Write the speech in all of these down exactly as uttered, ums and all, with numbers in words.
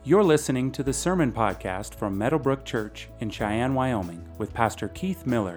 You're listening to the Sermon Podcast from Meadowbrook Church in Cheyenne, Wyoming, with Pastor Keith Miller.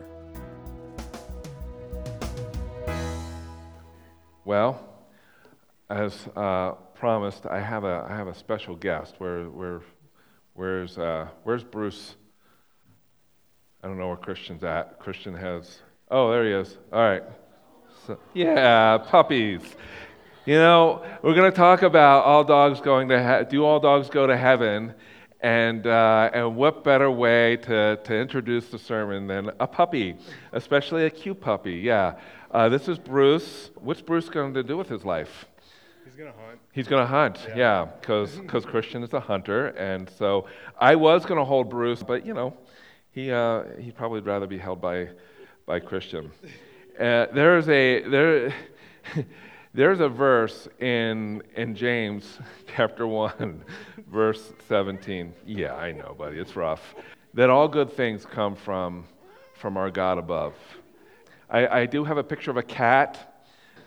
Well, as uh, promised, I have a I have a special guest. Where where where's uh, where's Bruce? I don't know where Christian's at. Christian has. Oh, there he is. All right. So, yeah, puppies. You know, we're going to talk about all dogs going to he- do all dogs go to heaven, and uh, and what better way to, to introduce the sermon than a puppy, especially a cute puppy. Yeah, uh, this is Bruce. What's Bruce going to do with his life? He's going to hunt. He's going to hunt. Yeah, because yeah, Christian is a hunter, and so I was going to hold Bruce, but you know, he uh, he'd probably rather be held by by Christian. Uh, there's a there. There's a verse in in James chapter one, verse seventeen. Yeah, I know, buddy, it's rough. That all good things come from from our God above. I, I do have a picture of a cat.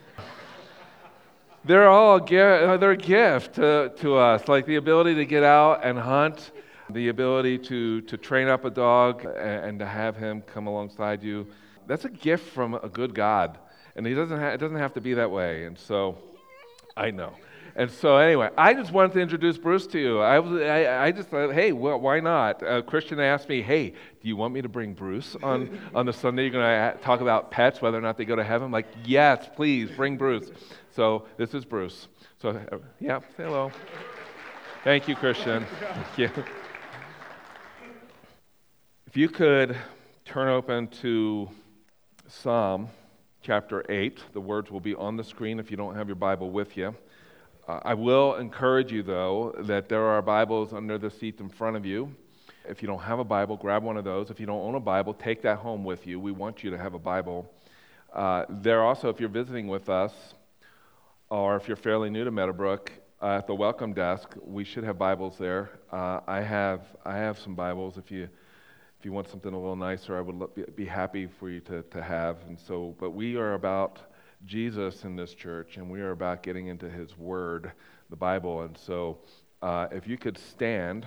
They're all a gift, they're a gift to, to us, like the ability to get out and hunt, the ability to, to train up a dog and, and to have him come alongside you. That's a gift from a good God. And he doesn't ha- it doesn't have to be that way. And so, I know. And so anyway, I just wanted to introduce Bruce to you. I was, I, I just thought, hey, well, why not? Uh, Christian asked me, hey, do you want me to bring Bruce on, on the Sunday? You're going to talk about pets, whether or not they go to heaven? I'm like, yes, please, bring Bruce. So this is Bruce. So, uh, yeah, say hello. Thank you, Christian. Thank you. If you could turn open to Psalm chapter eight. The words will be on the screen if you don't have your Bible with you. Uh, I will encourage you, though, that there are Bibles under the seat in front of you. If you don't have a Bible, grab one of those. If you don't own a Bible, take that home with you. We want you to have a Bible. Uh, there also, if you're visiting with us, or if you're fairly new to Meadowbrook, uh, at the welcome desk, we should have Bibles there. Uh, I have I have some Bibles. If you If you want something a little nicer, I would be happy for you to, to have. And so, but we are about Jesus in this church, and we are about getting into His Word, the Bible. And so, uh, if you could stand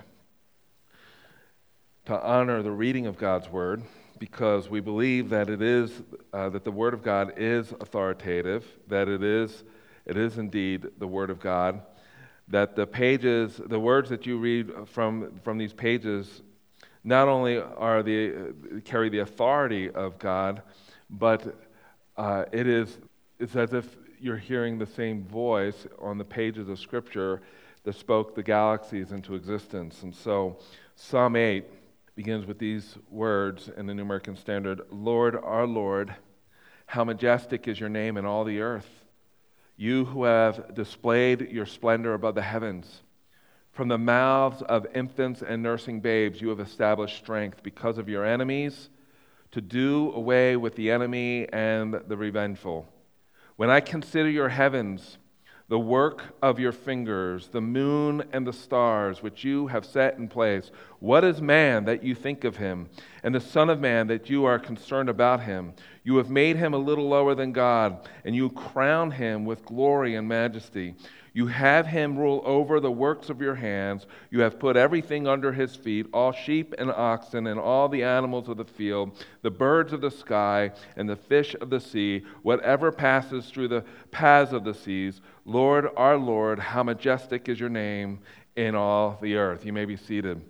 to honor the reading of God's Word, because we believe that it is uh, that the Word of God is authoritative, that it is it is indeed the Word of God, that the pages, the words that you read from from these pages, not only are the uh, carry the authority of God, but uh, it is it's as if you're hearing the same voice on the pages of Scripture that spoke the galaxies into existence. And so, Psalm eight begins with these words in the New American Standard: "Lord, our Lord, how majestic is your name in all the earth. You who have displayed your splendor above the heavens. From the mouths of infants and nursing babes, you have established strength because of your enemies, to do away with the enemy and the revengeful. When I consider your heavens, the work of your fingers, the moon and the stars which you have set in place, what is man that you think of him, and the Son of Man that you are concerned about him? You have made him a little lower than God, and you crown him with glory and majesty. You have him rule over the works of your hands. You have put everything under his feet, all sheep and oxen and all the animals of the field, the birds of the sky and the fish of the sea, whatever passes through the paths of the seas. Lord, our Lord, how majestic is your name in all the earth." You may be seated.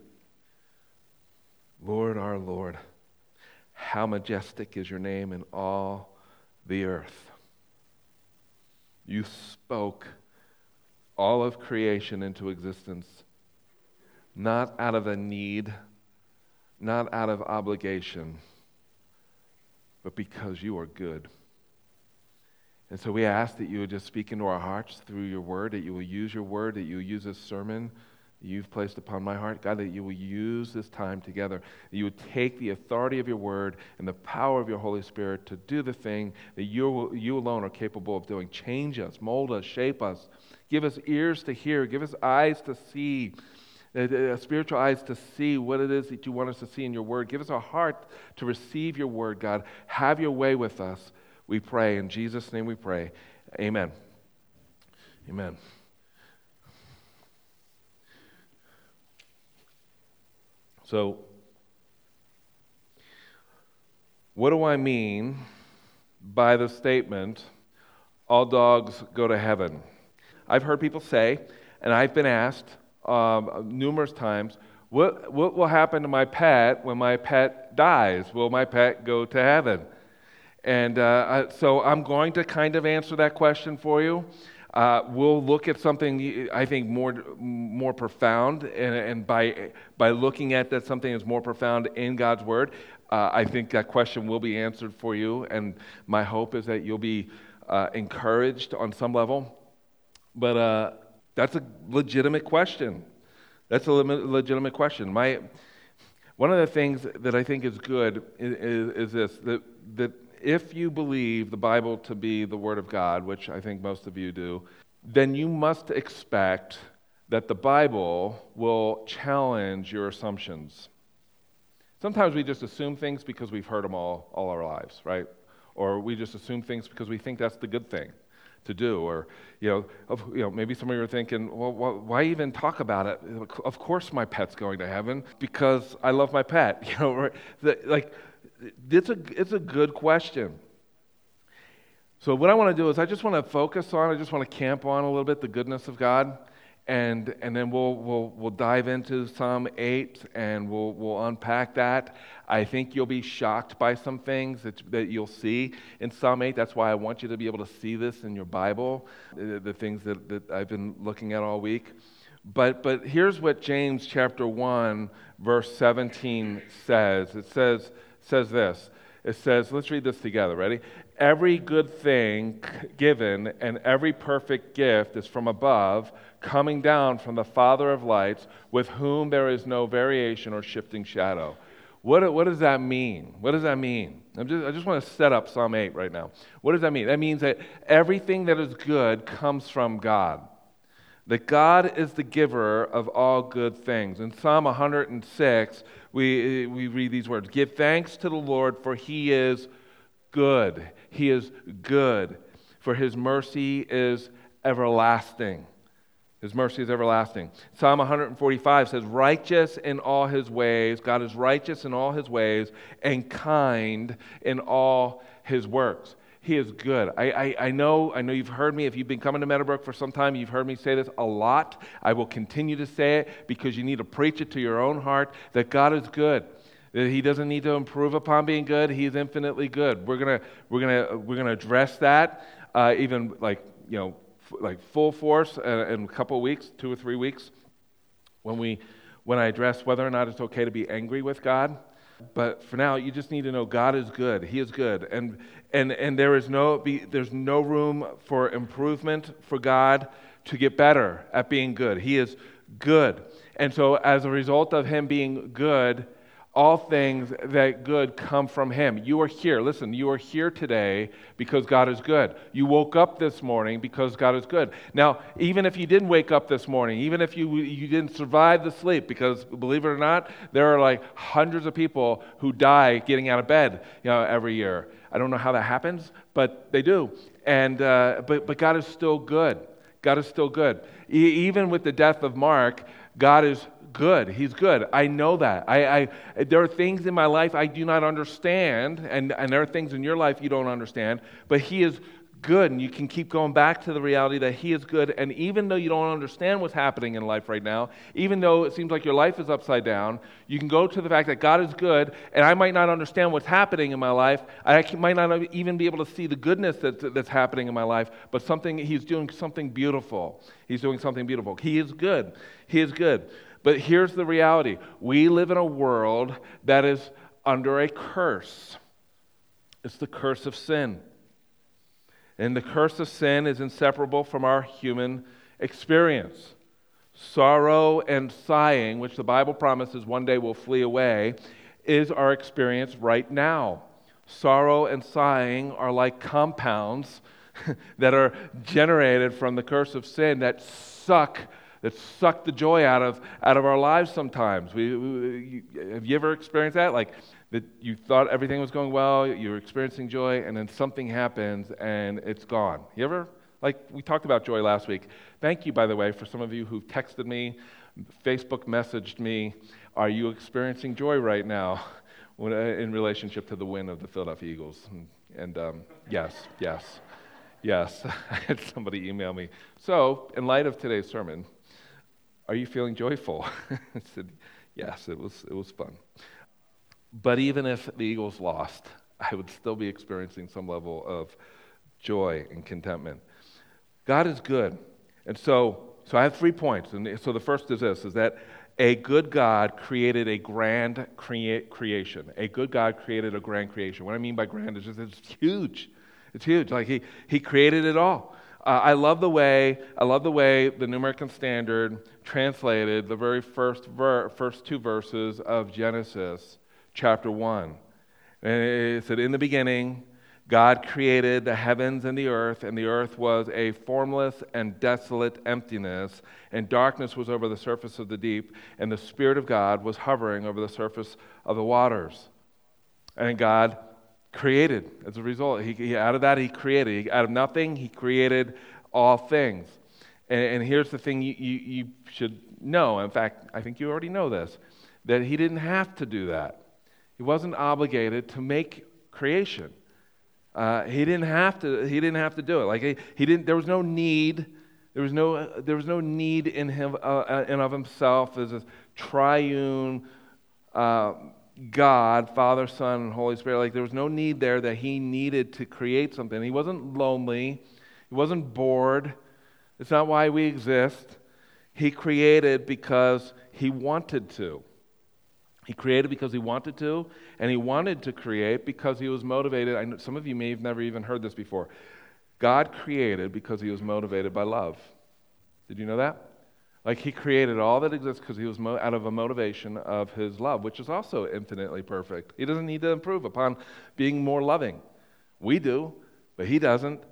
Lord, our Lord, how majestic is your name in all the earth. You spoke all of creation into existence, not out of a need, not out of obligation, but because you are good. And so we ask that you would just speak into our hearts through your word, that you will use your word, that you will use this sermon that you've placed upon my heart. God, that you will use this time together, that you would take the authority of your word and the power of your Holy Spirit to do the thing that you, you alone are capable of doing. Change us, mold us, shape us. Give us ears to hear. Give us eyes to see, uh, spiritual eyes to see what it is that you want us to see in your word. Give us a heart to receive your word, God. Have your way with us, we pray. In Jesus' name we pray. Amen. Amen. So, what do I mean by the statement, all dogs go to heaven? I've heard people say, and I've been asked um, numerous times, what, what will happen to my pet when my pet dies? Will my pet go to heaven? And uh, I, so I'm going to kind of answer that question for you. Uh, we'll look at something I think more more profound, and, and by by looking at that something that's more profound in God's Word, uh, I think that question will be answered for you. And my hope is that you'll be uh, encouraged on some level. But uh, that's a legitimate question. That's a legitimate question. My one of the things that I think is good is, is, is this: that that. If you believe the Bible to be the Word of God, which I think most of you do, then you must expect that the Bible will challenge your assumptions. Sometimes we just assume things because we've heard them all, all our lives, right? Or we just assume things because we think that's the good thing to do. Or, you know, of, you know, maybe some of you are thinking, well, why even talk about it? Of course my pet's going to heaven because I love my pet. You know, right? The, like, It's a, it's a good question. So what I want to do is I just want to focus on, I just want to camp on a little bit the goodness of God, and and then we'll we'll we'll dive into Psalm eight and we'll we'll unpack that. I think you'll be shocked by some things that that you'll see in Psalm eight. That's why I want you to be able to see this in your Bible, the, the things that, that I've been looking at all week. But but here's what James chapter one verse seventeen says. It says says this. It says, let's read this together. Ready? Every good thing given and every perfect gift is from above, coming down from the Father of lights, with whom there is no variation or shifting shadow. What, what does that mean? What does that mean? I'm just, I just want to set up Psalm eight right now. What does that mean? That means that everything that is good comes from God. That God is the giver of all good things. In Psalm one hundred six, we, we read these words, "Give thanks to the Lord, for He is good. He is good, for His mercy is everlasting." His mercy is everlasting. Psalm one forty-five says, "Righteous in all His ways." God is righteous in all His ways and kind in all His works. He is good. I, I, I know I know you've heard me. If you've been coming to Meadowbrook for some time, you've heard me say this a lot. I will continue to say it because you need to preach it to your own heart that God is good. That He doesn't need to improve upon being good. He is infinitely good. We're gonna we're gonna we're gonna address that uh, even like you know f- like full force uh, in a couple of weeks, two or three weeks, when we when I address whether or not it's okay to be angry with God. But for now, you just need to know God is good. He is good, and and and there is no be, there's no room for improvement for God to get better at being good. He is good, and so as a result of Him being good, all things that good come from Him. You are here. Listen, you are here today because God is good. You woke up this morning because God is good. Now, even if you didn't wake up this morning, even if you you didn't survive the sleep, because believe it or not, there are like hundreds of people who die getting out of bed, you know, every year. I don't know how that happens, but they do. And uh, but but God is still good. God is still good. E- even with the death of Mark, God is good. He's good. I know that. I, I there are things in my life I do not understand, and, and there are things in your life you don't understand, but He is good, and you can keep going back to the reality that He is good, and even though you don't understand what's happening in life right now, even though it seems like your life is upside down, you can go to the fact that God is good, and I might not understand what's happening in my life. I might not even be able to see the goodness that, that's happening in my life, but something He's doing something beautiful. He's doing something beautiful. He is good. He is good. But here's the reality. We live in a world that is under a curse. It's the curse of sin. And the curse of sin is inseparable from our human experience. Sorrow and sighing, which the Bible promises one day will flee away, is our experience right now. Sorrow and sighing are like compounds that are generated from the curse of sin that suck that suck the joy out of out of our lives sometimes. We, we, have you ever experienced that? Like that you thought everything was going well, you were experiencing joy, and then something happens and it's gone. You ever Like we talked about joy last week. Thank you, by the way, for some of you who texted me, Facebook messaged me. Are you experiencing joy right now when, uh, in relationship to the win of the Philadelphia Eagles? And, and um, yes, yes, yes. I had somebody email me. So, in light of today's sermon, are you feeling joyful? I said, yes, it was, it was fun. But even if the Eagles lost, I would still be experiencing some level of joy and contentment. God is good. And so, so I have three points. And so the first is this, is that a good God created a grand crea- creation. A good God created a grand creation. What I mean by grand is just it's huge. It's huge. Like he, he created it all. Uh, I love the way I love the way the New American Standard translated the very first ver- first two verses of Genesis chapter one. And it said, "In the beginning, God created the heavens and the earth, and the earth was a formless and desolate emptiness, and darkness was over the surface of the deep, and the Spirit of God was hovering over the surface of the waters." And God created as a result. He, he out of that, he created. He, out of nothing, he created all things. And, and here's the thing you, you, you should know. In fact, I think you already know this, that he didn't have to do that. He wasn't obligated to make creation. Uh, he didn't have to. He didn't have to do it. Like he, he didn't. There was no need. There was no. Uh, there was no need in him uh, in of himself as a triune uh, God, Father, Son, and Holy Spirit. Like there was no need there that he needed to create something. He wasn't lonely. He wasn't bored. It's not why we exist. He created because he wanted to. He created because he wanted to, and he wanted to create because he was motivated. I know some of you may have never even heard this before. God created because he was motivated by love. Did you know that? Like he created all that exists because he was mo- out of a motivation of his love, which is also infinitely perfect. He doesn't need to improve upon being more loving. We do, but he doesn't.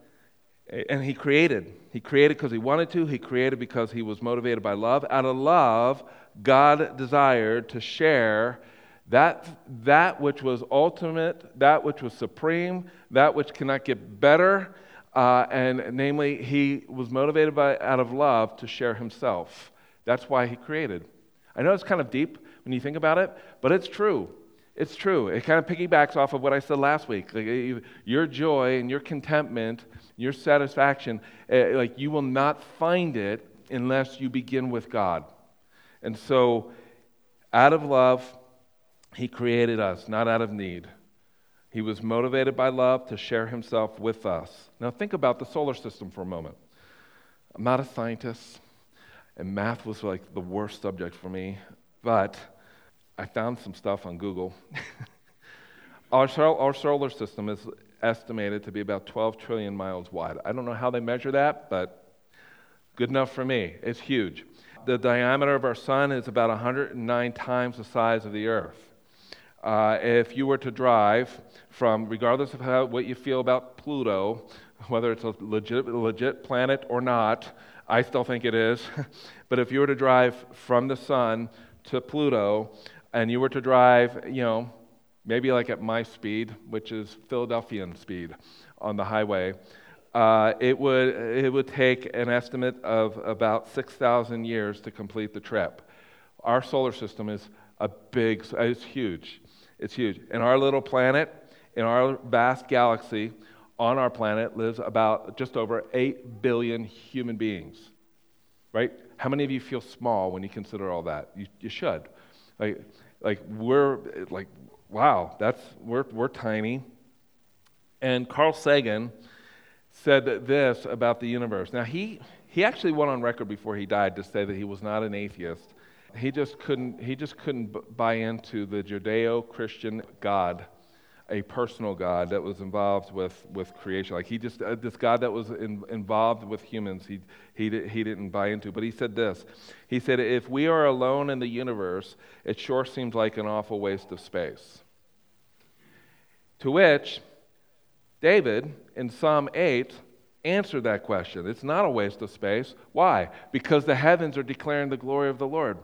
And he created. He created because he wanted to. He created because he was motivated by love. Out of love, God desired to share that, that which was ultimate, that which was supreme, that which cannot get better, uh, and namely, he was motivated by out of love to share himself. That's why he created. I know it's kind of deep when you think about it, but it's true. It's true. It kind of piggybacks off of what I said last week. Like, your joy and your contentment, your satisfaction, uh, like you will not find it unless you begin with God. And so, out of love, he created us, not out of need. He was motivated by love to share himself with us. Now think about the solar system for a moment. I'm not a scientist, and math was like the worst subject for me, but I found some stuff on Google. our, our solar system is estimated to be about twelve trillion miles wide. I don't know how they measure that, but good enough for me. It's huge. The diameter of our sun is about one hundred nine times the size of the Earth. Uh, if you were to drive from, regardless of how, what you feel about Pluto, whether it's a legit, legit planet or not, I still think it is, but if you were to drive from the sun to Pluto, and you were to drive, you know, maybe like at my speed, which is Philadelphian speed on the highway, Uh, it would it would take an estimate of about six thousand years to complete the trip. Our solar system is a big, it's huge. It's huge. In our little planet, in our vast galaxy, on our planet lives about just over eight billion human beings, right? How many of you feel small when you consider all that? You, you should. Like, like we're, like, wow, that's, we're, we're tiny. And Carl Sagan said this about the universe. Now, he, he actually went on record before he died to say that he was not an atheist. He just couldn't, he just couldn't buy into the Judeo-Christian God, a personal God that was involved with, with creation. Like he just, uh, this God that was in, involved with humans, he, he, he didn't buy into. But he said this. He said, if we are alone in the universe, it sure seems like an awful waste of space. To which David, in Psalm eight, answered that question. It's not a waste of space. Why? Because the heavens are declaring the glory of the Lord.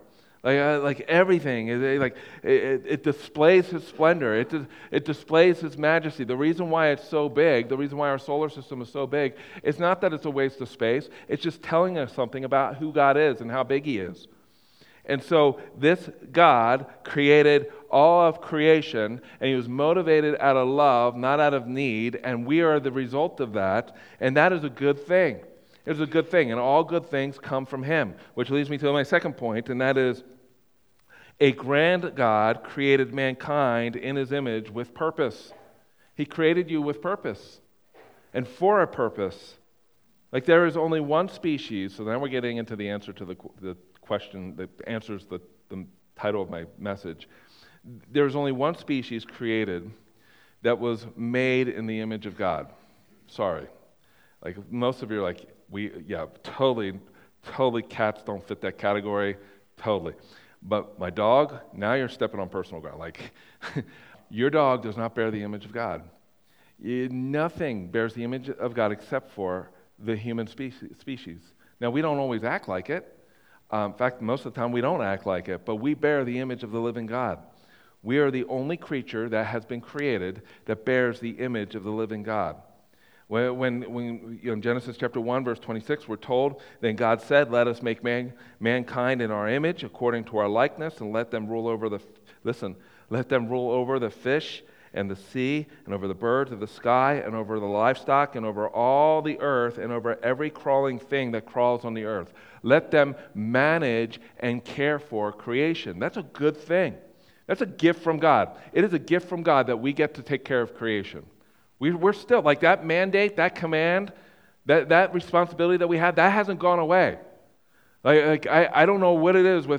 Like, uh, like everything, it, like it, it displays His splendor. It, it displays His majesty. The reason why it's so big, the reason why our solar system is so big, it's not that it's a waste of space. It's just telling us something about who God is and how big He is. And so this God created all of creation, and He was motivated out of love, not out of need, and we are the result of that, and that is a good thing. It's a good thing, and all good things come from Him, which leads me to my second point, and that is a grand God created mankind in His image with purpose. He created you with purpose and for a purpose. Like there is only one species, so now we're getting into the answer to the, the question that answers the, the title of my message. There's only one species created that was made in the image of God. Sorry. Like most of you are like, we, yeah, totally, totally cats don't fit that category, totally. But my dog, now you're stepping on personal ground. Like, your dog does not bear the image of God. It, nothing bears the image of God except for the human species. Now, we don't always act like it. Um, in fact, most of the time we don't act like it, but we bear the image of the living God. We are the only creature that has been created that bears the image of the living God. When, when, when you know, in Genesis chapter one, verse twenty-six, we're told, then God said, let us make man, mankind in our image, according to our likeness, and let them rule over the, listen, let them rule over the fish and the sea, and over the birds of the sky, and over the livestock, and over all the earth, and over every crawling thing that crawls on the earth. Let them manage and care for creation. That's a good thing. That's a gift from God. It is a gift from God that we get to take care of creation. We, we're still, like that mandate, that command, that, that responsibility that we have, that hasn't gone away. Like, like I, I don't know what it is with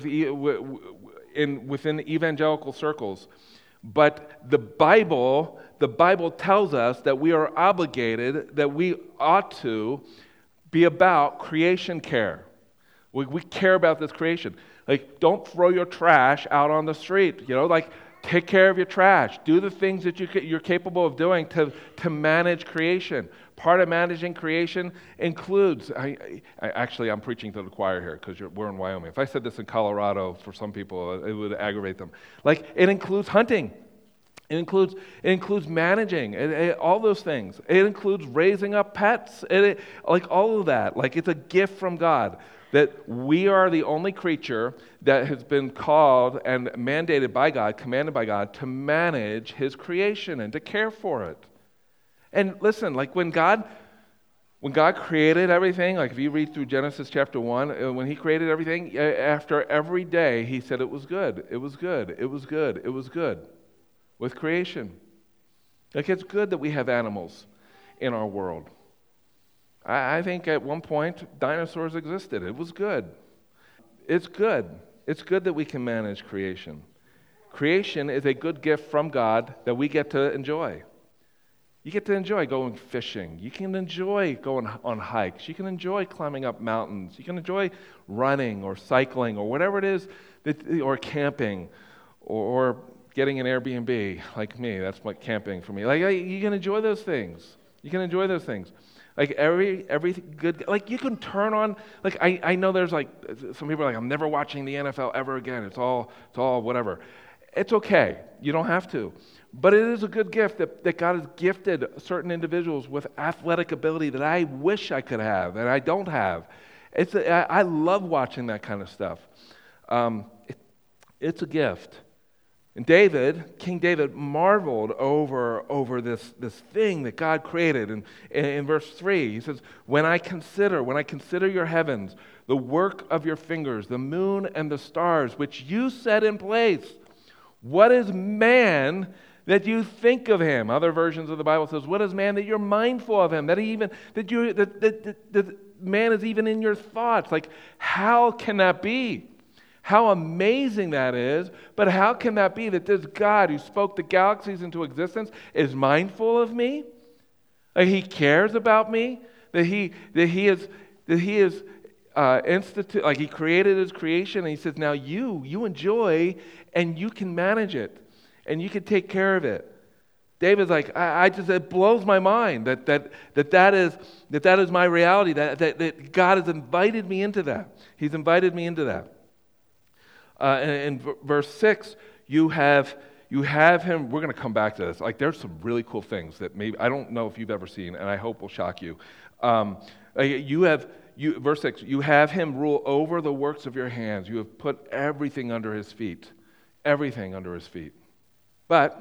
in within evangelical circles, but the Bible, the Bible tells us that we are obligated, that we ought to be about creation care. We, we care about this creation. Like, don't throw your trash out on the street, you know, like, take care of your trash. Do the things that you, you're capable of doing to, to manage creation. Part of managing creation includes, I, I, actually I'm preaching to the choir here because we're in Wyoming. If I said this in Colorado, for some people, it would aggravate them. Like, it includes hunting. It includes it includes managing, it, it, all those things. It includes raising up pets, it, it, like all of that. Like, it's a gift from God. That we are the only creature that has been called and mandated by God, commanded by God, to manage His creation and to care for it. And listen, like when God, when God created everything, like if you read through Genesis chapter one, when He created everything, after every day He said it was good, it was good, it was good, it was good with creation. Like, it's good that we have animals in our world. I think at one point, dinosaurs existed. It was good. It's good. It's good that we can manage creation. Creation is a good gift from God that we get to enjoy. You get to enjoy going fishing. You can enjoy going on hikes. You can enjoy climbing up mountains. You can enjoy running or cycling or whatever it is, that, or camping or, or getting an Airbnb like me. That's like camping for me. Like, you can enjoy those things. You can enjoy those things. Like every every good, like you can turn on, like I, I know there's like, some people are like, I'm never watching the N F L ever again. It's all, it's all whatever. It's okay. You don't have to. But it is a good gift that, that God has gifted certain individuals with athletic ability that I wish I could have and I don't have. It's a, I love watching that kind of stuff. Um, it, it's a gift. And David, King David, marveled over, over this, this thing that God created. And in, in verse three, he says, when I consider, when I consider your heavens, the work of your fingers, the moon and the stars, which you set in place, what is man that you think of him? Other versions of the Bible says, what is man that you're mindful of him? That he even, that you, that, that, that, that man is even in your thoughts. Like, how can that be? How amazing that is, but how can that be that this God who spoke the galaxies into existence is mindful of me? Like, He cares about me? That He that He is that He is uh, institute like He created His creation, and He says, now you you enjoy and you can manage it and you can take care of it. David's like, I, I just it blows my mind that that that that is that that is my reality. That that that God has invited me into that. He's invited me into that. Uh, and in v- verse six, you have you have him. We're going to come back to this. Like, there's some really cool things that maybe I don't know if you've ever seen, and I hope will shock you. Um, you have you verse six. You have him rule over the works of your hands. You have put everything under his feet, everything under his feet. But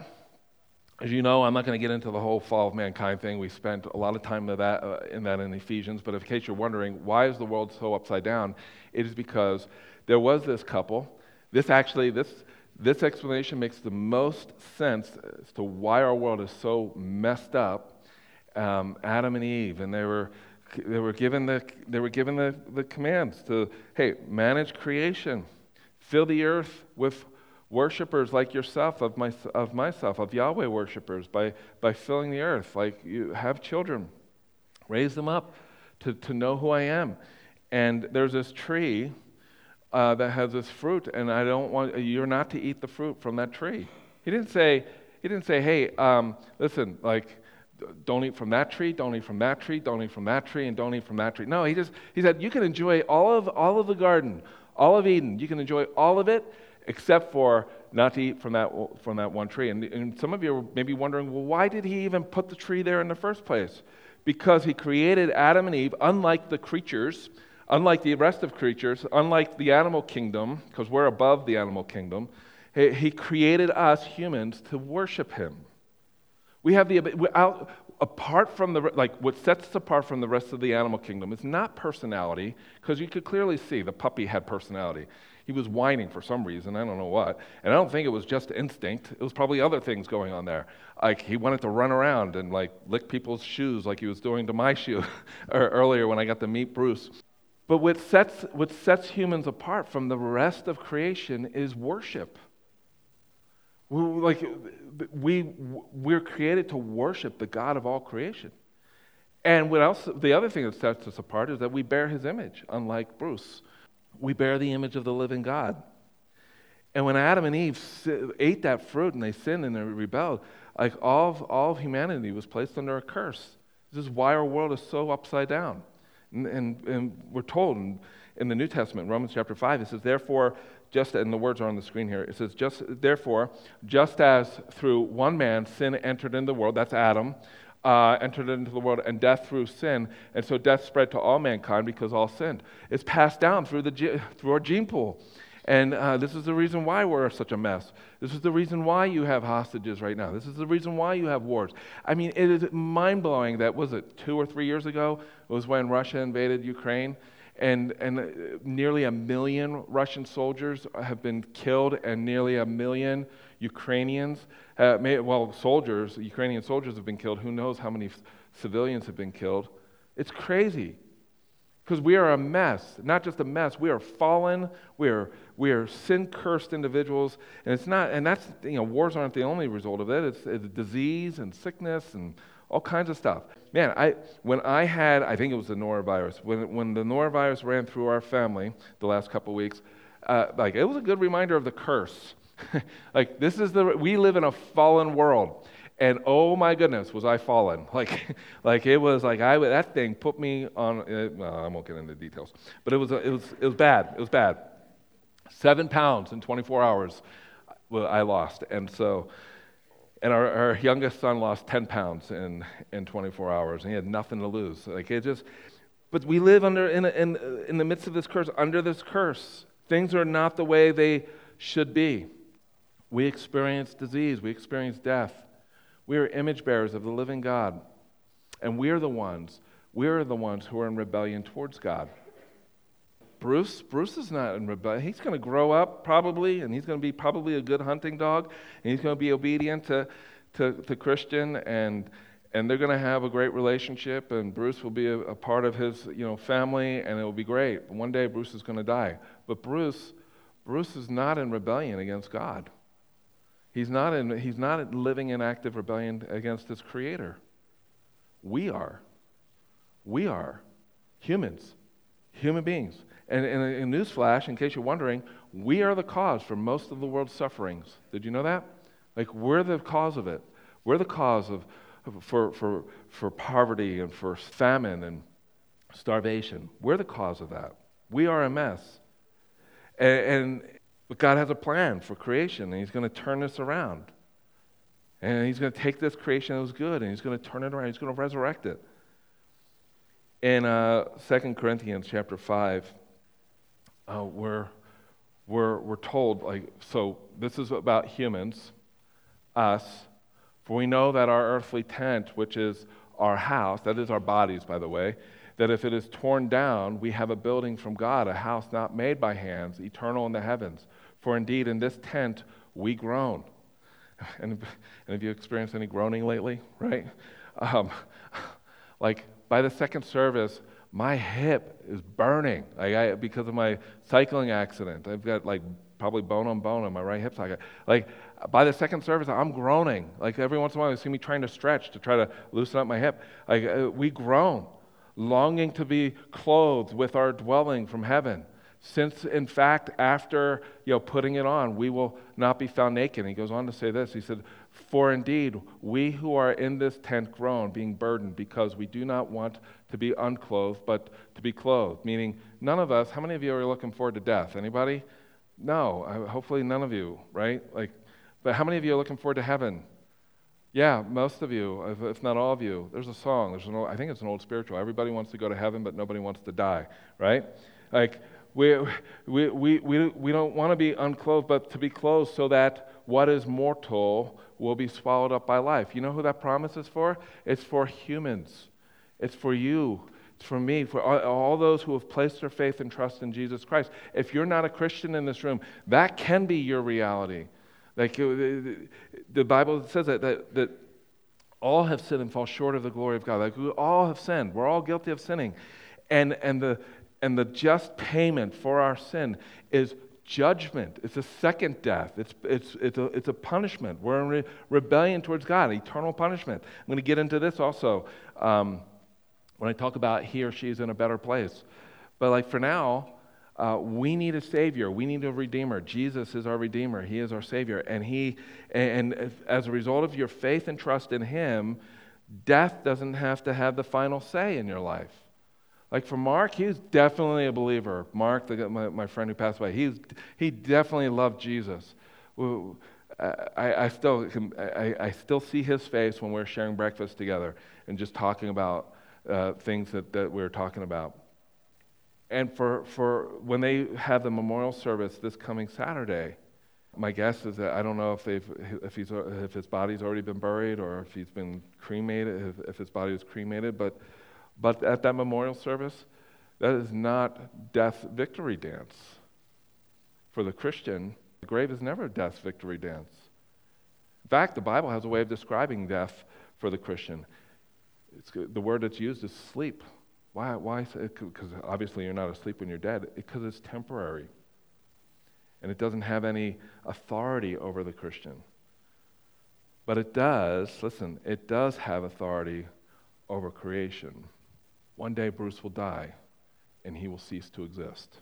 as you know, I'm not going to get into the whole fall of mankind thing. We spent a lot of time in that, uh, in that in Ephesians. But in case you're wondering, why is the world so upside down? It is because there was this couple. This actually, this this explanation makes the most sense as to why our world is so messed up. Um, Adam and Eve, and they were they were given the they were given the, the commands to, hey, manage creation, fill the earth with worshipers like yourself, of my of myself, of Yahweh worshipers, by by filling the earth. Like, you have children, raise them up to, to know who I am. And there's this tree uh, that has this fruit, and I don't want you're not to eat the fruit from that tree. He didn't say he didn't say, hey, um, listen, like, don't eat from that tree, don't eat from that tree, don't eat from that tree, and don't eat from that tree. No, he just he said you can enjoy all of all of the garden, all of Eden. You can enjoy all of it, except for not to eat from that from that one tree. And, and some of you are maybe wondering, well, why did he even put the tree there in the first place? Because he created Adam and Eve, unlike the creatures, unlike the rest of creatures, unlike the animal kingdom, because we're above the animal kingdom. He, he created us humans to worship him. We have the without, apart from the like what sets us apart from the rest of the animal kingdom is not personality, because you could clearly see the puppy had personality. He was whining for some reason, I don't know what. And I don't think it was just instinct. It was probably other things going on there. Like, he wanted to run around and like lick people's shoes like he was doing to my shoe earlier when I got to meet Bruce. But what sets what sets humans apart from the rest of creation is worship. We, like we we're created to worship the God of all creation. And what else? The other thing that sets us apart is that we bear his image, unlike Bruce. We bear the image of the living God. And when Adam and Eve ate that fruit and they sinned and they rebelled, like all of, all of humanity was placed under a curse. This is why our world is so upside down. And, and, and we're told in, in the New Testament, Romans chapter five, it says, therefore, just, and the words are on the screen here, it says, just therefore, just as through one man sin entered into the world, that's Adam, Uh, entered into the world, and death through sin, and so death spread to all mankind because all sinned. It's passed down through the ge- through our gene pool, and uh, this is the reason why we're such a mess. This is the reason why you have hostages right now. This is the reason why you have wars. I mean, it is mind-blowing that, was it two or three years ago, it was when Russia invaded Ukraine, and and nearly a million Russian soldiers have been killed, and nearly a million Ukrainians, uh, may, well, soldiers, Ukrainian soldiers have been killed. Who knows how many f- civilians have been killed? It's crazy, because we are a mess. Not just a mess. We are fallen. We are we are sin-cursed individuals, and it's not. And that's, you know, wars aren't the only result of it. It's, it's disease and sickness and all kinds of stuff. Man, I when I had, I think it was the norovirus. When when the norovirus ran through our family the last couple of weeks, uh, like it was a good reminder of the curse. Like, this is the we live in a fallen world, and oh my goodness, was I fallen? Like, like it was like I that thing put me on. Uh, well, I won't get into details, but it was it was it was bad. It was bad. Seven pounds in twenty-four hours, well, I lost, and so. And our, our youngest son lost ten pounds in, in twenty-four hours, and he had nothing to lose. Like, it just, but we live under in in in the midst of this curse, under this curse. Things are not the way they should be. We experience disease. We experience death. We are image bearers of the living God, and we are the ones. We are the ones who are in rebellion towards God. Bruce, Bruce is not in rebellion. He's going to grow up probably, and he's going to be probably a good hunting dog, and he's going to be obedient to, to, to Christian, and and they're going to have a great relationship, and Bruce will be a, a part of his, you know, family, and it will be great. One day Bruce is going to die, but Bruce, Bruce is not in rebellion against God. He's not in. He's not living in active rebellion against his Creator. We are. We are humans, human beings. And in a newsflash, in case you're wondering, we are the cause for most of the world's sufferings. Did you know that? Like, we're the cause of it. We're the cause of for for for poverty and for famine and starvation. We're the cause of that. We are a mess. And, and But God has a plan for creation, and he's going to turn this around. And he's going to take this creation that was good, and he's going to turn it around. He's going to resurrect it. In uh, Second Corinthians chapter five, uh, we're, we're, we're told, like, so this is about humans, us, for we know that our earthly tent, which is our house, that is our bodies, by the way, that if it is torn down, we have a building from God, a house not made by hands, eternal in the heavens. For indeed, in this tent we groan. And, and have you experienced any groaning lately, right? Um, like, by the second service, my hip is burning like I, because of my cycling accident. I've got, like, probably bone on bone on my right hip socket. Like, by the second service, I'm groaning. Like, every once in a while, you see me trying to stretch to try to loosen up my hip. Like, uh, we groan, longing to be clothed with our dwelling from heaven. Since, in fact, after you know putting it on, we will not be found naked. And he goes on to say this. He said, for indeed, we who are in this tent groan, being burdened, because we do not want to be unclothed, but to be clothed. Meaning, none of us, how many of you are looking forward to death? Anybody? No, I, hopefully none of you, right? Like, but how many of you are looking forward to heaven? Yeah, most of you, if, if not all of you. There's a song, there's an old, I think it's an old spiritual. Everybody wants to go to heaven, but nobody wants to die, right? Like, we, we, we, we, we don't want to be unclothed, but to be clothed so that what is mortal will be swallowed up by life. You know who that promise is for? It's for humans. It's for you. It's for me, for all, all those who have placed their faith and trust in Jesus Christ. If you're not a Christian in this room, that can be your reality. Like, the Bible says that, that, that all have sinned and fall short of the glory of God. Like, we all have sinned. We're all guilty of sinning. And, and, the, and the just payment for our sin is judgment. It's a second death. It's, it's, it's, a, it's a punishment. We're in re- rebellion towards God, eternal punishment. I'm going to get into this also um, when I talk about he or she is in a better place. But like for now, uh, we need a Savior. We need a Redeemer. Jesus is our Redeemer. He is our Savior. And he, and if, as a result of your faith and trust in Him, death doesn't have to have the final say in your life. Like for Mark, he was definitely a believer. Mark, the, my, my friend who passed away, he, was, he definitely loved Jesus. I, I, still, I, I still see his face when we're sharing breakfast together and just talking about uh, things that, that we were talking about. And for, for when they have the memorial service this coming Saturday, my guess is that I don't know if they've if he's if his body's already been buried or if he's been cremated, if, if his body was cremated, but but at that memorial service, that is not death victory dance. For the Christian, the grave is never death's victory dance. In fact, the Bible has a way of describing death for the Christian. It's, the word that's used is sleep. Why? Why? Because obviously you're not asleep when you're dead. Because it's temporary. And it doesn't have any authority over the Christian. But it does, listen, it does have authority over creation. One day Bruce will die, and he will cease to exist.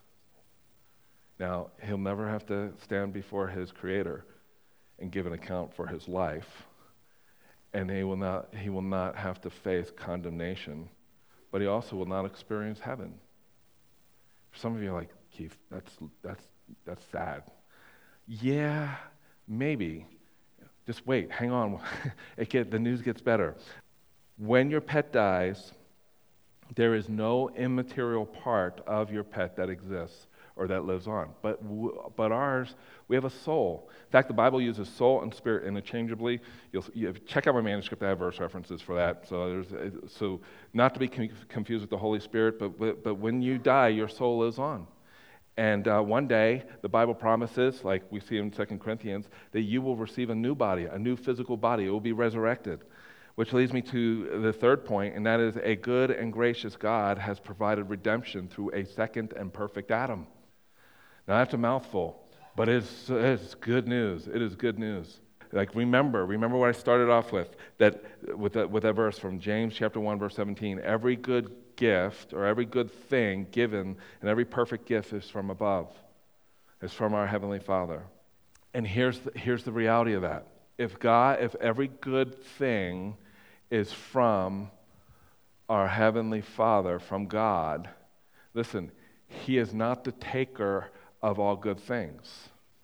Now, he'll never have to stand before his Creator and give an account for his life, and he will not, he will not have to face condemnation, but he also will not experience heaven. For some of you are like, Keith, that's that's that's sad. Yeah, maybe. Just wait, hang on. It get, the news gets better. When your pet dies, there is no immaterial part of your pet that exists or that lives on. But but ours, we have a soul. In fact, the Bible uses soul and spirit interchangeably. You'll you check out my manuscript. I have verse references for that. So there's so not to be confused with the Holy Spirit, but but, but when you die, your soul lives on. And uh, one day, the Bible promises, like we see in Second Corinthians, that you will receive a new body, a new physical body. It will be resurrected. Which leads me to the third point, and that is a good and gracious God has provided redemption through a second and perfect Adam. Now that's a mouthful, but it's, it's good news. It is good news. Like remember, remember what I started off with, that with that, with that verse from James chapter one, verse seventeen. Every good gift or every good thing given and every perfect gift is from above. It's from our Heavenly Father. And here's the, here's the reality of that. If God, if every good thing is from our Heavenly Father, from God, listen, He is not the taker of all good things.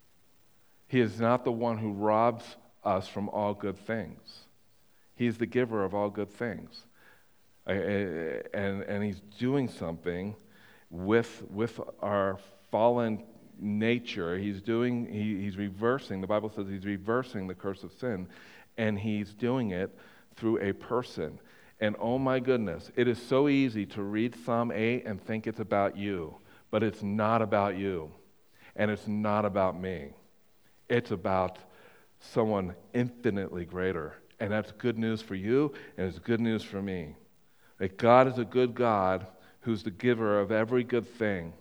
He is not the one who robs us from all good things. He is the giver of all good things. And, and he's doing something with, with our fallen nature. He's doing, he, he's reversing, the Bible says he's reversing the curse of sin, and he's doing it through a person. And oh my goodness, it is so easy to read Psalm eight and think it's about you, but it's not about you, and it's not about me. It's about someone infinitely greater, and that's good news for you, and it's good news for me. That God is a good God who's the giver of every good thing,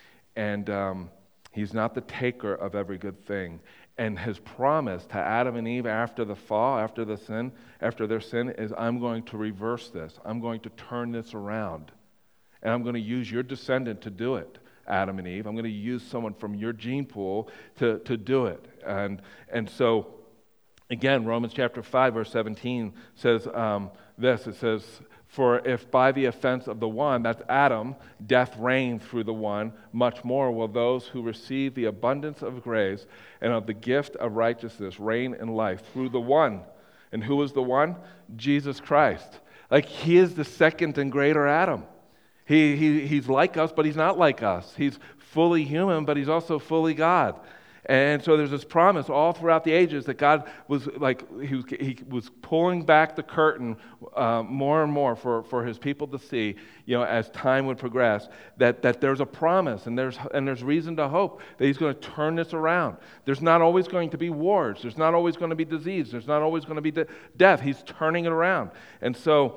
and um, he's not the taker of every good thing. And his promise to Adam and Eve after the fall, after the sin, after their sin, is I'm going to reverse this. I'm going to turn this around, and I'm going to use your descendant to do it, Adam and Eve. I'm going to use someone from your gene pool to, to do it. And, and so, again, Romans chapter five, verse seventeen says um, this. It says, for if by the offense of the one, that's Adam, death reigned through the one, much more will those who receive the abundance of grace and of the gift of righteousness reign in life through the one. And who is the one? Jesus Christ. Like, he is the second and greater Adam. He, he He's like us, but he's not like us. He's fully human, but he's also fully God. And so there's this promise all throughout the ages that God was like, he was, he was pulling back the curtain uh, more and more for, for his people to see, you know, as time would progress, that, that there's a promise and there's, and there's reason to hope that he's going to turn this around. There's not always going to be wars. There's not always going to be disease. There's not always going to be de- death. He's turning it around. And so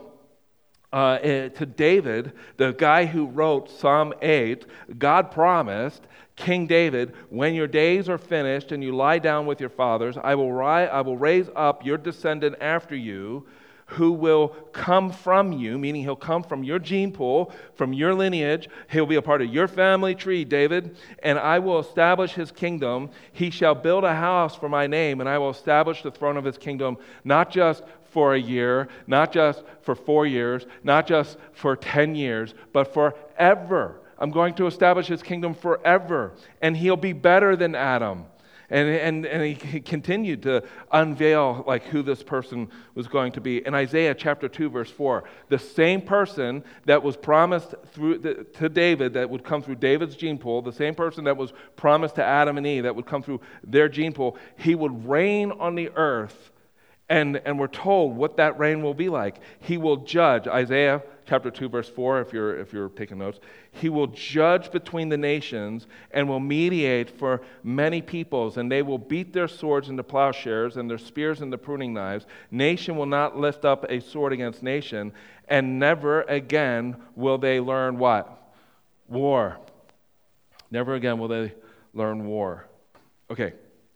Uh, to David, the guy who wrote Psalm eight, God promised King David, when your days are finished and you lie down with your fathers, I will, ri- I will raise up your descendant after you, who will come from you, meaning he'll come from your gene pool, from your lineage. He'll be a part of your family tree, David, and I will establish his kingdom. He shall build a house for my name, and I will establish the throne of his kingdom, not just for a year, not just for four years, not just for ten years, but forever. I'm going to establish his kingdom forever, and he'll be better than Adam. And, and, and he continued to unveil like who this person was going to be. In Isaiah chapter two, verse four, the same person that was promised through the, to David, that would come through David's gene pool, the same person that was promised to Adam and Eve, that would come through their gene pool, he would reign on the earth. And, and we're told what that reign will be like. He will judge, Isaiah chapter two, verse four, if you're, if you're taking notes. He will judge between the nations and will mediate for many peoples, and they will beat their swords into plowshares and their spears into pruning knives. Nation will not lift up a sword against nation, and never again will they learn what? War. Never again will they learn war. Okay,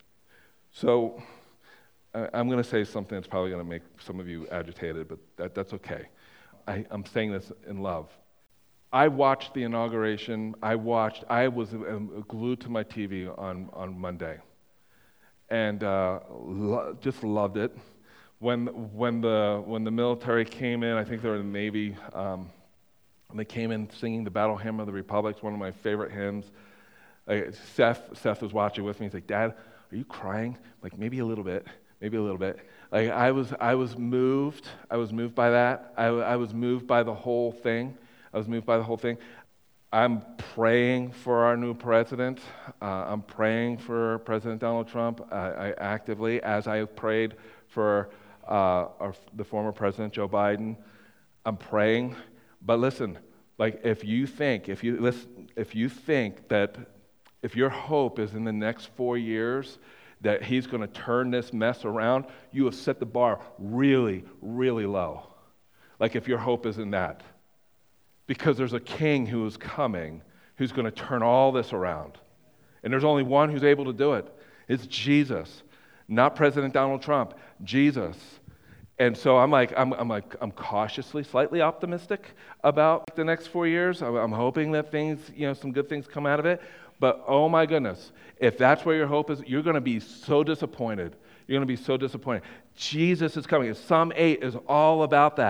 so I'm going to say something that's probably going to make some of you agitated, but that, that's okay. I, I'm saying this in love. I watched the inauguration. I watched, I was glued to my T V on, on Monday, and uh, lo- just loved it. When, when, the, when the military came in, I think they were in the Navy, um, and they came in singing the Battle Hymn of the Republic, it's one of my favorite hymns. Like, Seth, Seth was watching with me. He's like, Dad, are you crying? Like, maybe a little bit. Maybe a little bit. Like I was, I was moved. I was moved by that. I, I was moved by the whole thing. I was moved by the whole thing. I'm praying for our new president. Uh, I'm praying for President Donald Trump. I, I actively, as I prayed for uh, our, the former President Joe Biden, I'm praying. But listen, like if you think, if you listen, if you think that if your hope is in the next four years. That he's going to turn this mess around, you have set the bar really, really low. Like if your hope is in that. Because there's a king who is coming who's going to turn all this around. And there's only one who's able to do it. It's Jesus. Not President Donald Trump, Jesus. And so I'm like, I'm, I'm like, I'm cautiously, slightly optimistic about the next four years. I'm, I'm hoping that things, you know, some good things come out of it. But oh my goodness, if that's where your hope is, you're going to be so disappointed. You're going to be so disappointed. Jesus is coming. Psalm eight is all about that.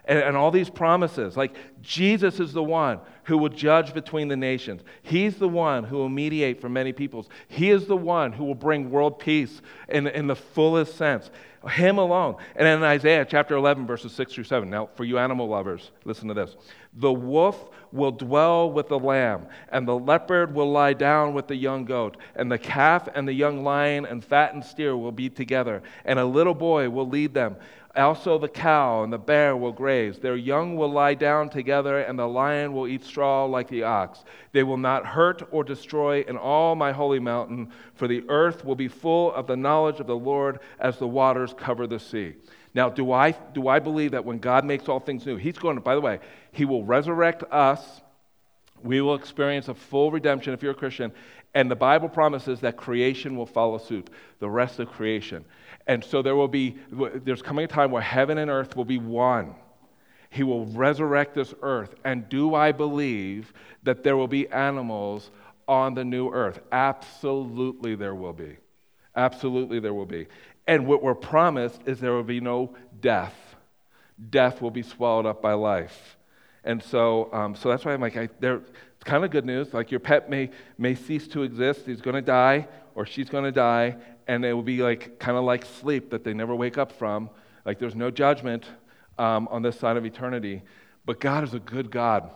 and, and all these promises. Like, Jesus is the one who will judge between the nations. He's the one who will mediate for many peoples. He is the one who will bring world peace in, in the fullest sense. Him alone. And in Isaiah chapter eleven, verses six through seven. Now, for you animal lovers, listen to this. The wolf will dwell with the lamb, and the leopard will lie down with the young goat, and the calf and the young lion and fattened steer will be together, and a little boy will lead them. Also the cow and the bear will graze. Their young will lie down together, and the lion will eat straw like the ox. They will not hurt or destroy in all my holy mountain, for the earth will be full of the knowledge of the Lord as the waters cover the sea. Now, do I, do I believe that when God makes all things new, He's going to, by the way, He will resurrect us. We will experience a full redemption if you're a Christian. And the Bible promises that creation will follow suit, the rest of creation. And so there will be, there's coming a time where heaven and earth will be one. He will resurrect this earth. And do I believe that there will be animals on the new earth? Absolutely there will be. Absolutely there will be. And what we're promised is there will be no death. Death will be swallowed up by life. And so um, so that's why I'm like, I, there, it's kind of good news. Like, your pet may, may cease to exist. He's going to die, or she's going to die, and it will be like kind of like sleep that they never wake up from. Like, there's no judgment um, on this side of eternity. But God is a good God.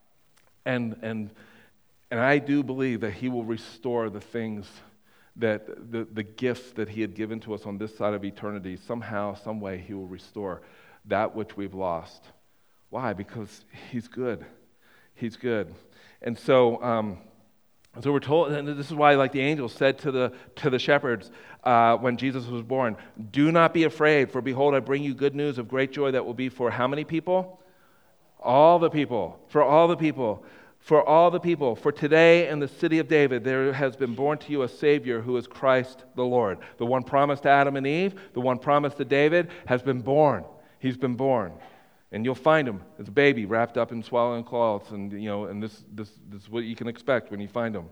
And, and, and I do believe that He will restore the things that the, the gifts that He had given to us on this side of eternity. Somehow, some way, He will restore that which we've lost. Why? Because He's good. He's good. And so um, so we're told, and this is why, like the angel said to the to the shepherds uh, when Jesus was born, do not be afraid, for behold, I bring you good news of great joy that will be for how many people? All the people. For all the people. For all the people, for today in the city of David, there has been born to you a Savior who is Christ the Lord. The one promised to Adam and Eve, the one promised to David, has been born. He's been born. And you'll find him as a baby wrapped up in swaddling cloths, and you know, and this, this, this is what you can expect when you find him.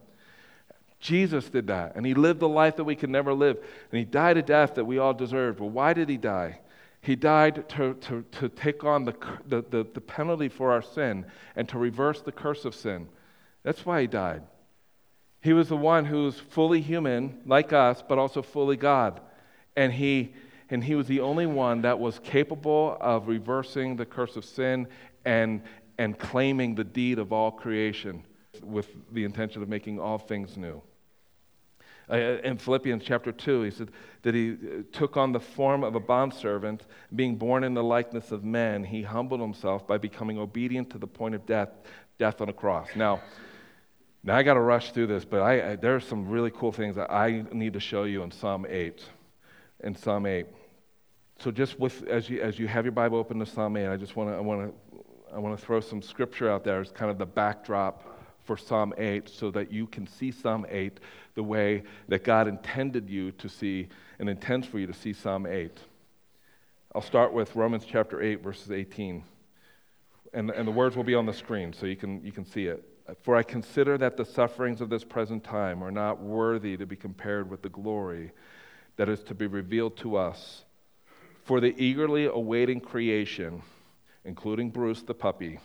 Jesus did that, and He lived the life that we could never live, and He died a death that we all deserved. Well, why did He die? He died to, to, to take on the, the, the, the penalty for our sin and to reverse the curse of sin. That's why He died. He was the one who was fully human, like us, but also fully God. And he, and he was the only one that was capable of reversing the curse of sin and, and claiming the deed of all creation with the intention of making all things new. Uh, in Philippians chapter two, he said that He took on the form of a bondservant, being born in the likeness of men. He humbled Himself by becoming obedient to the point of death, death on a cross. Now, now I got to rush through this, but I, I, there are some really cool things that I need to show you in Psalm eight. In Psalm eight, so just with as you as you have your Bible open to Psalm eight, I just want to I want to I want to throw some scripture out there as kind of the backdrop for Psalm eight, so that you can see Psalm eight the way that God intended you to see and intends for you to see Psalm eight. I'll start with Romans chapter eight, verses eighteen. And, and the words will be on the screen, so you can you can see it. For I consider that the sufferings of this present time are not worthy to be compared with the glory that is to be revealed to us. For the eagerly awaiting creation, including Bruce the puppy,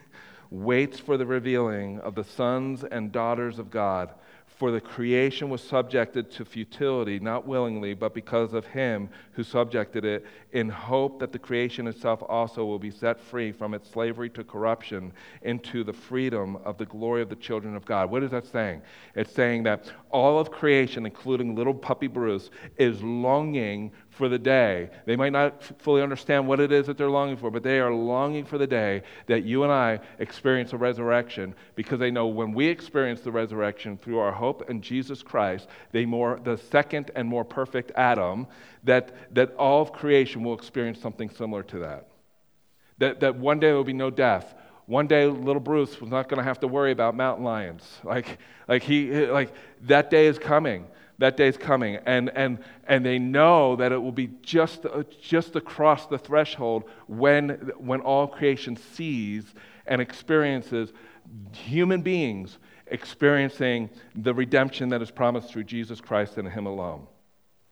waits for the revealing of the sons and daughters of God. For the creation was subjected to futility, not willingly, but because of Him who subjected it, in hope that the creation itself also will be set free from its slavery to corruption into the freedom of the glory of the children of God. What is that saying? It's saying that all of creation, including little puppy Bruce, is longing for the day. They might not fully understand what it is that they're longing for, but they are longing for the day that you and I experience a resurrection, because they know when we experience the resurrection through our hope in Jesus Christ, they more the second and more perfect Adam, that, that all of creation will experience something similar to that. That, that one day there will be no death. One day, little Bruce was not going to have to worry about mountain lions. Like, like he, like that day is coming. That day is coming, and and and they know that it will be just uh, just across the threshold when when all creation sees and experiences human beings experiencing the redemption that is promised through Jesus Christ and Him alone.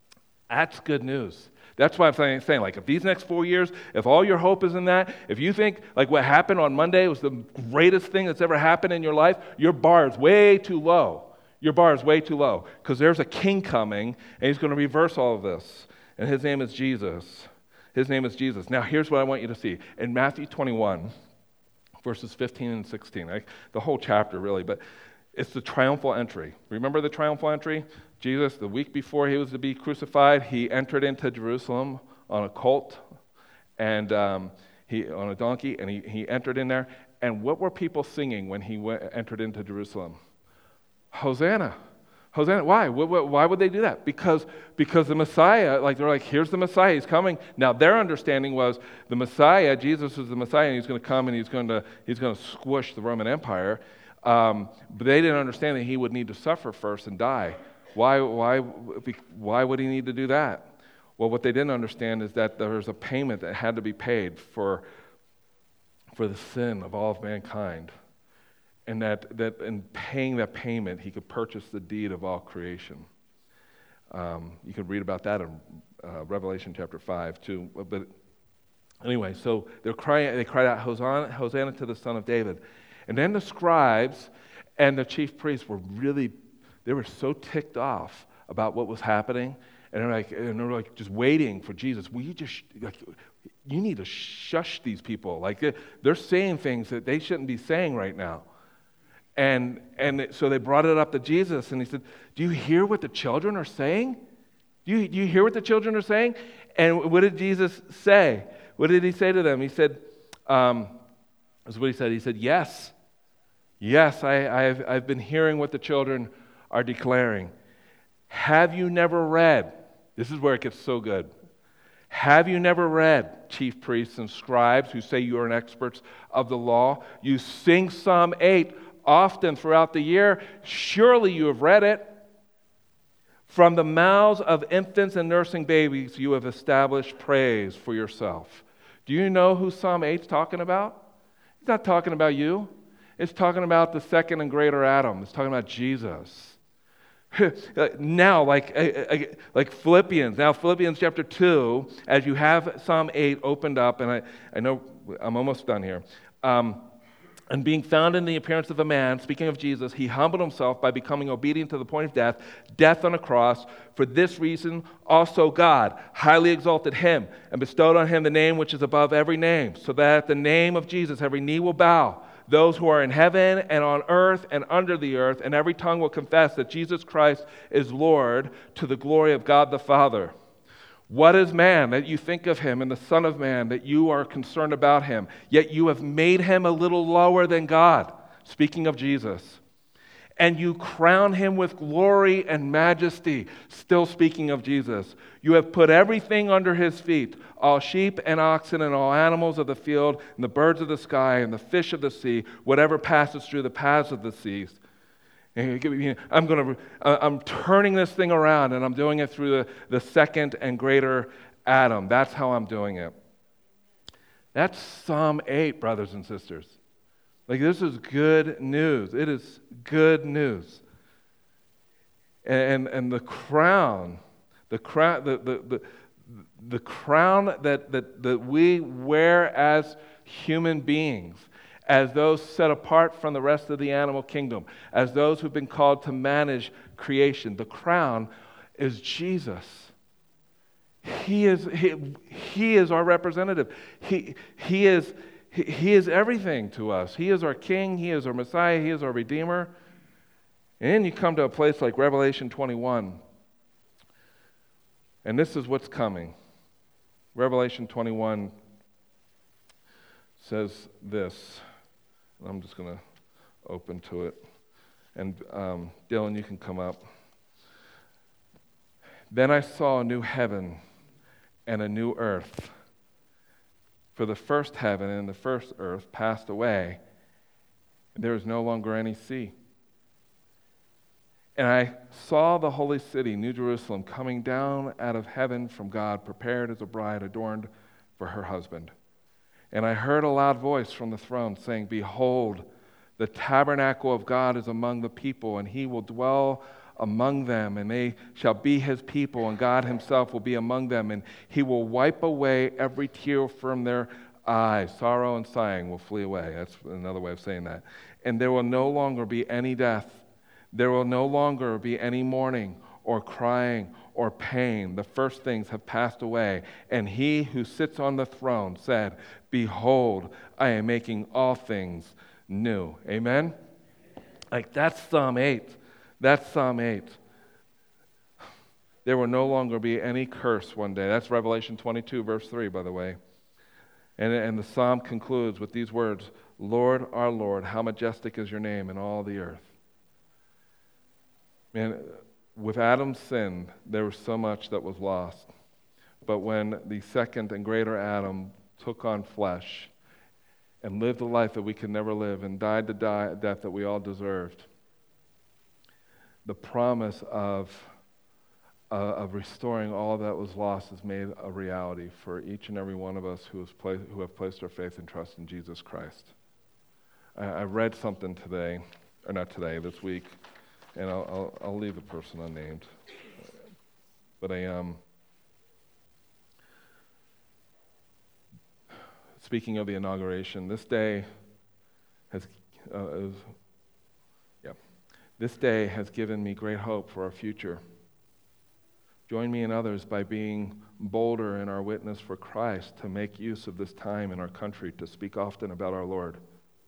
That's good news. That's why I'm saying, saying, like, if these next four years, if all your hope is in that, if you think, like, what happened on Monday was the greatest thing that's ever happened in your life, your bar is way too low. Your bar is way too low, because there's a king coming, and he's going to reverse all of this, and his name is Jesus. His name is Jesus. Now, here's what I want you to see. In Matthew twenty-one, verses fifteen and sixteen, like, the whole chapter, really, but it's the triumphal entry. Remember the triumphal entry? Jesus, the week before he was to be crucified, he entered into Jerusalem on a colt and um, he on a donkey, and he, he entered in there. And what were people singing when he went, entered into Jerusalem? Hosanna. Hosanna. Why? Why would they do that? Because, because the Messiah, like they're like, here's the Messiah, he's coming. Now their understanding was the Messiah, Jesus is the Messiah, and he's going to come and he's going to he's going to squish the Roman Empire. Um, but they didn't understand that he would need to suffer first and die. Why, why, why would he need to do that? Well, what they didn't understand is that there was a payment that had to be paid for, for the sin of all of mankind. And that, that in paying that payment, he could purchase the deed of all creation. Um, you can read about that in uh, Revelation chapter five, too. But anyway, so they're crying, they cried out, Hosanna, Hosanna to the Son of David. And then the scribes and the chief priests were really, they were so ticked off about what was happening, and they're like, and they're like just waiting for Jesus. Will you just, like, you need to shush these people. Like, they're saying things that they shouldn't be saying right now. And and so they brought it up to Jesus, and he said, do you hear what the children are saying? Do you, do you hear what the children are saying? And what did Jesus say? What did he say to them? He said, um, this is what he said. He said, yes. Yes, I, I've, I've been hearing what the children are declaring. Have you never read? This is where it gets so good. Have you never read, chief priests and scribes who say you are an experts of the law? You sing Psalm eight often throughout the year. Surely you have read it. From the mouths of infants and nursing babies, you have established praise for yourself. Do you know who Psalm eight's talking about? It's not talking about you. It's talking about the second and greater Adam. It's talking about Jesus. Now, like, like Philippians, now Philippians chapter two, as you have Psalm eight opened up, and I, I know I'm almost done here. Um, and being found in the appearance of a man, speaking of Jesus, he humbled himself by becoming obedient to the point of death, death on a cross. For this reason, also God highly exalted him and bestowed on him the name which is above every name, so that at the name of Jesus every knee will bow, those who are in heaven and on earth and under the earth, and every tongue will confess that Jesus Christ is Lord, to the glory of God the Father. What is man that you think of him, and the Son of Man that you are concerned about him? Yet you have made him a little lower than God, speaking of Jesus. And you crown him with glory and majesty, still speaking of Jesus. You have put everything under his feet, all sheep and oxen and all animals of the field and the birds of the sky and the fish of the sea, whatever passes through the paths of the seas. I'm going to, I'm turning this thing around, and I'm doing it through the, the second and greater Adam. That's how I'm doing it. That's Psalm eight, brothers and sisters. Like, this is good news. It is good news. And and the crown, the crown, the the the, the crown that, that that we wear as human beings, as those set apart from the rest of the animal kingdom, as those who've been called to manage creation. The crown is Jesus. He is he, he is our representative. He he is he, he is everything to us. He is our King. He is our Messiah. He is our Redeemer. And then you come to a place like Revelation twenty-one, and this is what's coming. Revelation twenty-one says this. I'm just going to open to it. And um, Dylan, you can come up. Then I saw a new heaven and a new earth. For the first heaven and the first earth passed away, and there is no longer any sea. And I saw the holy city, New Jerusalem, coming down out of heaven from God, prepared as a bride adorned for her husband. And I heard a loud voice from the throne saying, Behold, the tabernacle of God is among the people, and he will dwell among them, and they shall be his people, and God himself will be among them, and he will wipe away every tear from their eyes. Sorrow and sighing will flee away. That's another way of saying that. And there will no longer be any death. There will no longer be any mourning or crying or pain. The first things have passed away. And he who sits on the throne said, behold, I am making all things new. Amen? Like, that's Psalm eight. That's Psalm eight. There will no longer be any curse one day. That's Revelation twenty-two, verse three, by the way. And, and the psalm concludes with these words, Lord, our Lord, how majestic is your name in all the earth. Man, with Adam's sin, there was so much that was lost. But when the second and greater Adam took on flesh and lived a life that we could never live and died the die, death that we all deserved, the promise of, uh, of restoring all that was lost is made a reality for each and every one of us who, has pla- who have placed our faith and trust in Jesus Christ. I, I read something today, or not today, this week, and I'll, I'll, I'll leave the person unnamed. But I um, speaking of the inauguration, this day has uh, is, yeah, this day has given me great hope for our future. Join me and others by being bolder in our witness for Christ to make use of this time in our country to speak often about our Lord.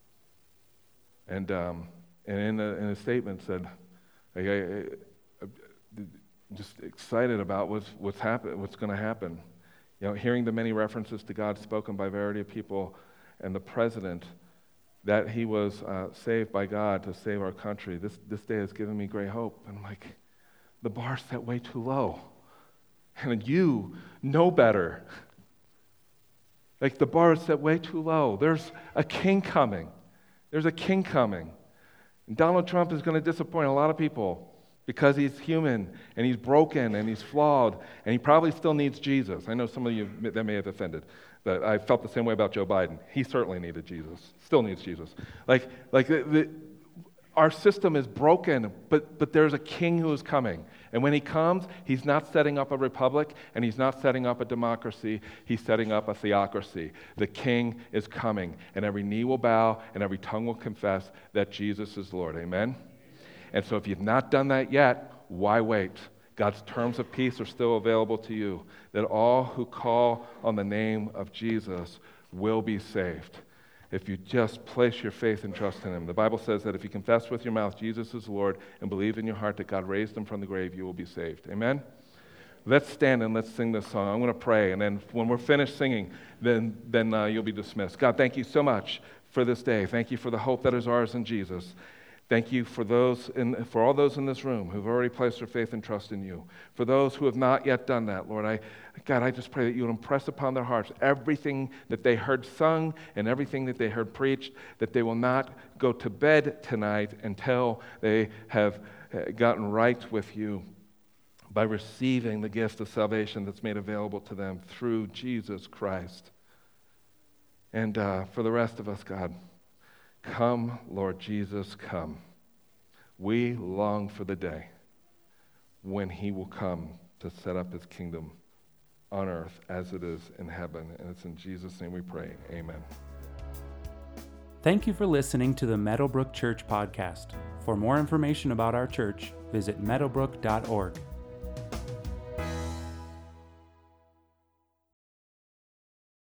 And um, and in a, in a statement said, I, I, I, just excited about what's what's happen, what's going to happen. You know, hearing the many references to God spoken by variety of people, and the president, that he was uh, saved by God to save our country. This this day has given me great hope. And I'm like, the bar's set way too low, and you know better. Like, the bar is set way too low. There's a king coming. There's a king coming. And Donald Trump is going to disappoint a lot of people because he's human, and he's broken, and he's flawed, and he probably still needs Jesus. I know some of you that may have offended, but I felt the same way about Joe Biden. He certainly needed Jesus, still needs Jesus. Like, like the, the, our system is broken, but, but there's a king who is coming. And when he comes, he's not setting up a republic, and he's not setting up a democracy. He's setting up a theocracy. The king is coming, and every knee will bow, and every tongue will confess that Jesus is Lord. Amen? And so if you've not done that yet, why wait? God's terms of peace are still available to you, that all who call on the name of Jesus will be saved. If you just place your faith and trust in him. The Bible says that if you confess with your mouth Jesus is Lord and believe in your heart that God raised him from the grave, you will be saved. Amen? Let's stand and let's sing this song. I'm going to pray, and then when we're finished singing, then, then uh, you'll be dismissed. God, thank you so much for this day. Thank you for the hope that is ours in Jesus. Thank you for those in, for all those in this room who've already placed their faith and trust in you. For those who have not yet done that, Lord, I, God, I just pray that you would impress upon their hearts everything that they heard sung and everything that they heard preached, that they will not go to bed tonight until they have gotten right with you by receiving the gift of salvation that's made available to them through Jesus Christ. And uh, for the rest of us, God, come, Lord Jesus, come. We long for the day when he will come to set up his kingdom on earth as it is in heaven. And it's in Jesus' name we pray. Amen. Thank you for listening to the Meadowbrook Church podcast. For more information about our church, visit meadowbrook dot org.